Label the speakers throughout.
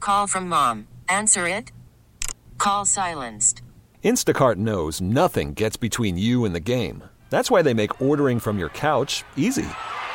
Speaker 1: Call from mom. Answer it. Call silenced.
Speaker 2: Instacart knows nothing gets between you and the game. That's why they make ordering from your couch easy.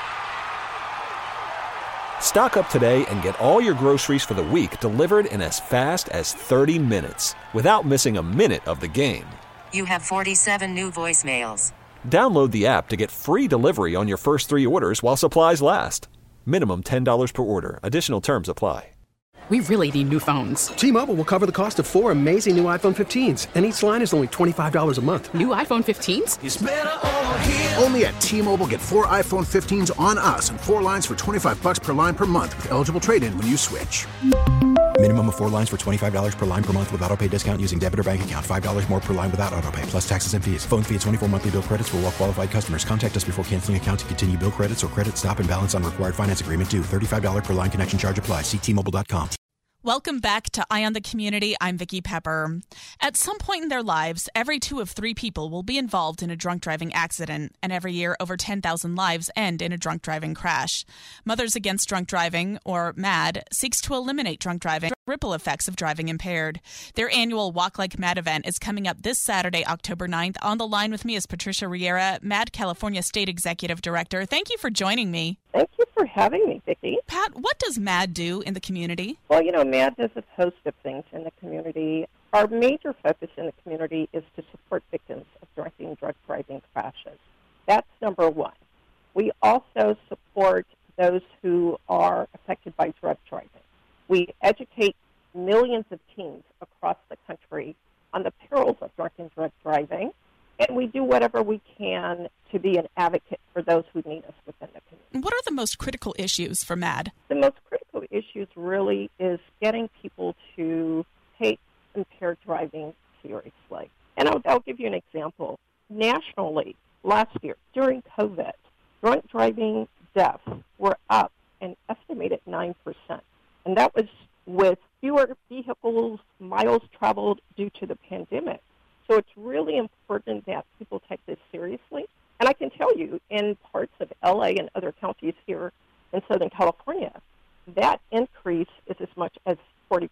Speaker 2: Stock up today and get all your groceries for the week delivered in as fast as 30 minutes without missing a minute of the game.
Speaker 1: You have 47 new voicemails.
Speaker 2: Download the app to get free delivery on your first 3 orders while supplies last. Minimum $10 per order. Additional terms apply.
Speaker 3: We really need new phones.
Speaker 4: T-Mobile will cover the cost of 4 amazing new iPhone 15s, and each line is only $25 a month.
Speaker 3: New iPhone 15s?
Speaker 5: It's better over here. Only at T-Mobile, get 4 iPhone 15s on us and 4 lines for $25 per line per month with eligible trade-in when you switch.
Speaker 6: Minimum of 4 lines for $25 per line per month with autopay discount using debit or bank account. $5 more per line without autopay, plus taxes and fees. Phone fee at 24 monthly bill credits for well-qualified customers. Contact us before canceling account to continue bill credits or credit stop and balance on required finance agreement due. $35 per line connection charge applies. See T-Mobile.com.
Speaker 7: Welcome back to Eye on the Community. I'm Vicki Pepper. At some point in their lives, every 2 of 3 people will be involved in a drunk driving accident, and every year over 10,000 lives end in a drunk driving crash. Mothers Against Drunk Driving, or MADD, seeks to eliminate drunk driving ripple effects of driving impaired. Their annual Walk Like MADD event is coming up this Saturday, October 9th. On the line with me is Patricia Riera, MADD California State Executive Director. Thank you for joining me.
Speaker 8: Thank you for having me, Vicki.
Speaker 7: Pat, what does MADD do in the community?
Speaker 8: Well, MADD does a host of things in the community. Our major focus in the community is to support victims of drunk driving crashes. That's number one. We also support those who are affected by drug driving. We educate millions of teens across the country on the perils of drunk driving, and we do whatever we can to be an advocate for those who need us within the community.
Speaker 7: What are the most critical issues for MADD?
Speaker 8: The most critical issues really is getting people to take impaired driving seriously. And I'll give you an example. Nationally, last year, during COVID, drunk driving deaths were up an estimated 9%. And that was with fewer vehicles, miles traveled due to the pandemic. So it's really important that people take this seriously. And I can tell you, in parts of LA and other counties here in Southern California, that increase is as much as 40%.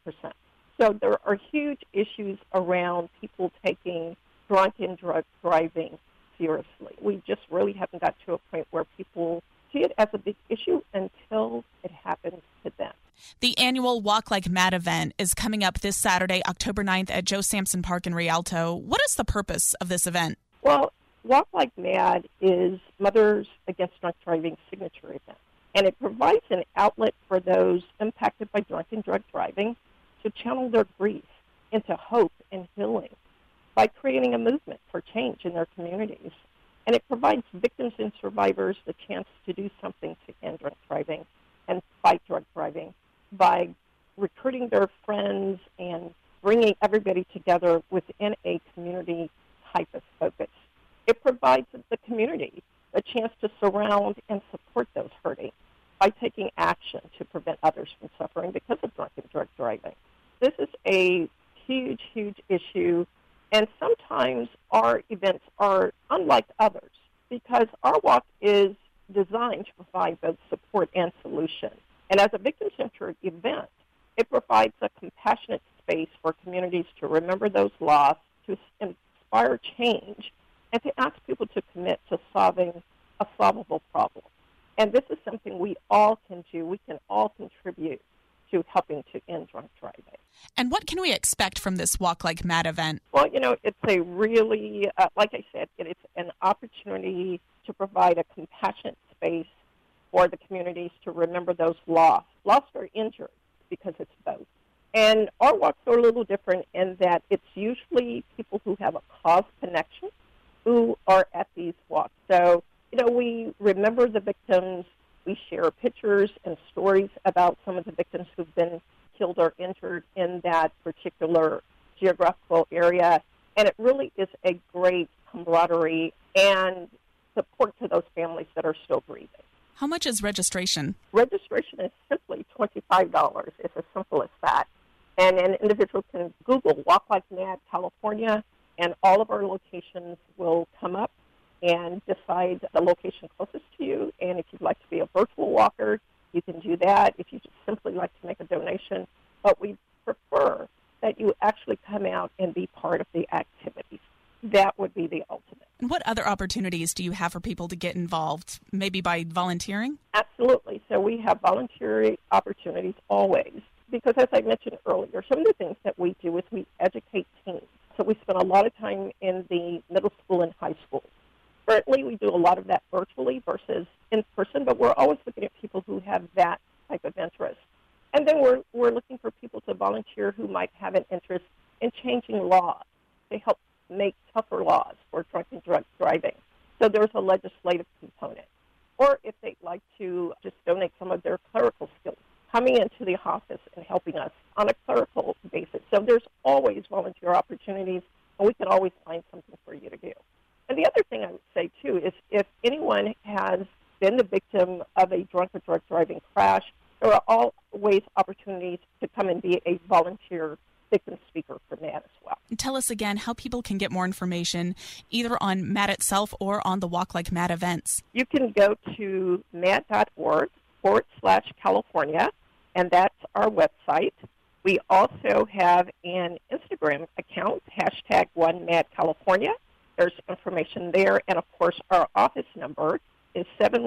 Speaker 8: So there are huge issues around people taking drunk driving seriously. We just really haven't got to a point where people see it as a big issue until it happens to them.
Speaker 7: The annual Walk Like MADD event is coming up this Saturday, October 9th at Joe Sampson Park in Rialto. What is the purpose of this event?
Speaker 8: Well, Walk Like MADD is Mothers Against Drunk Driving's signature event, and it provides an outlet for those impacted by drunk driving to channel their grief into hope and healing by creating a movement for change in their communities. And it provides victims and survivors the chance to do something to end drunk driving and fight drug driving by recruiting their friends and bringing everybody together within a community type of focus. It provides the community a chance to surround and support those hurting by taking action to prevent others from suffering because of drunk driving. This is a huge, huge issue, and sometimes our events are unlike others because our walk is designed to provide both support and solution. And as a victim-centered event, it provides a compassionate space for communities to remember those lost, to inspire change, and to ask people to commit to solving a solvable problem. And this is something we all can do. We can all contribute to helping to end drunk driving.
Speaker 7: And what can we expect from this Walk Like MADD event?
Speaker 8: Well, it's a really, like I said, it's an opportunity to provide a compassionate space for the communities to remember those lost or injured, because it's both. And our walks are a little different in that it's usually people who have a cause connection who are at these walks. So, we remember the victims. We share pictures and stories about some of the victims who've been killed or injured in that particular geographical area. And it really is a great camaraderie and support to those families that are still grieving.
Speaker 7: How much is registration?
Speaker 8: Registration is simply $25. It's as simple as that. And an individual can Google Walk Like MADD California, and all of our locations will come up and decide the location closest to you. And if you'd like to be a virtual walker, you can do that. If you just simply like to make a donation, but we prefer that you actually come out and be part of the activities. That would be the ultimate.
Speaker 7: And what other opportunities do you have for people to get involved, maybe by volunteering?
Speaker 8: Absolutely. So we have voluntary opportunities always, because as I mentioned earlier, some of the things that we do is we educate teens. So we spend a lot of time in the middle school and high school. Currently, we do a lot of that virtually versus in person, but we're always looking at people who have that type of interest. And then we're looking for people to volunteer who might have an interest in changing laws to help make tougher laws for drunk and drug driving. So there's a legislative component. Or if they'd like to just donate some of their clerical skills, coming into the office and helping us on a clerical basis. So there's always volunteer opportunities, and we can always find something for you to do. And the other thing I would say, too, is if anyone has been the victim of a drunk or drug driving crash, there are always opportunities to come and be a volunteer victim speaker for MADD as well.
Speaker 7: Tell us again how people can get more information either on MADD itself or on the Walk Like MADD events.
Speaker 8: You can go to madd.org/California, and that's our website. We also have an Instagram account, #OneMaddCalifornia. There's information there, and of course our office number is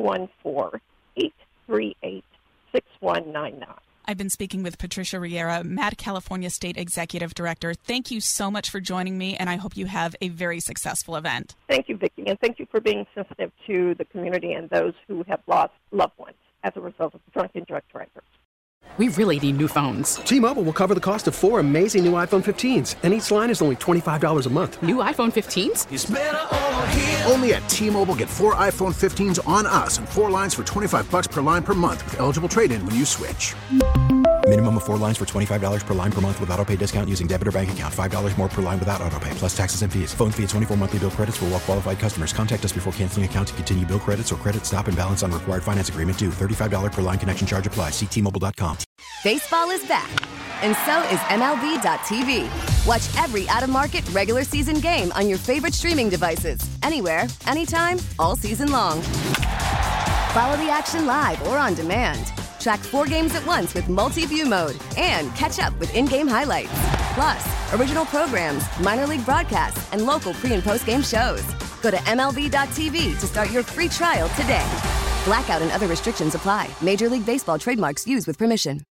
Speaker 8: 714-838-6199.
Speaker 7: I've been speaking with Patricia Riera, MADD California State Executive Director. Thank you so much for joining me, and I hope you have a very successful event.
Speaker 8: Thank you, Vicki, and thank you for being sensitive to the community and those who have lost loved ones as a result of drunk and drug drivers.
Speaker 3: We really need new phones.
Speaker 4: T-Mobile will cover the cost of 4 amazing new iPhone 15s, and each line is only $25 a month.
Speaker 3: New iPhone 15s?
Speaker 5: It's better over here. Only at T-Mobile, get 4 iPhone 15s on us and 4 lines for $25 per line per month with eligible trade-in when you switch.
Speaker 6: Minimum of 4 lines for $25 per line per month with autopay discount using debit or bank account. $5 more per line without autopay, plus taxes and fees. Phone fee at 24 monthly bill credits for well-qualified customers. Contact us before canceling account to continue bill credits or credit stop and balance on required finance agreement due. $35 per line connection charge applies. See T-Mobile.com.
Speaker 9: Baseball is back, and so is MLB.tv. Watch every out-of-market regular season game on your favorite streaming devices. Anywhere, anytime, all season long. Follow the action live or on demand. Track 4 games at once with multi-view mode and catch up with in-game highlights. Plus, original programs, minor league broadcasts, and local pre- and post-game shows. Go to MLB.tv to start your free trial today. Blackout and other restrictions apply. Major League Baseball trademarks used with permission.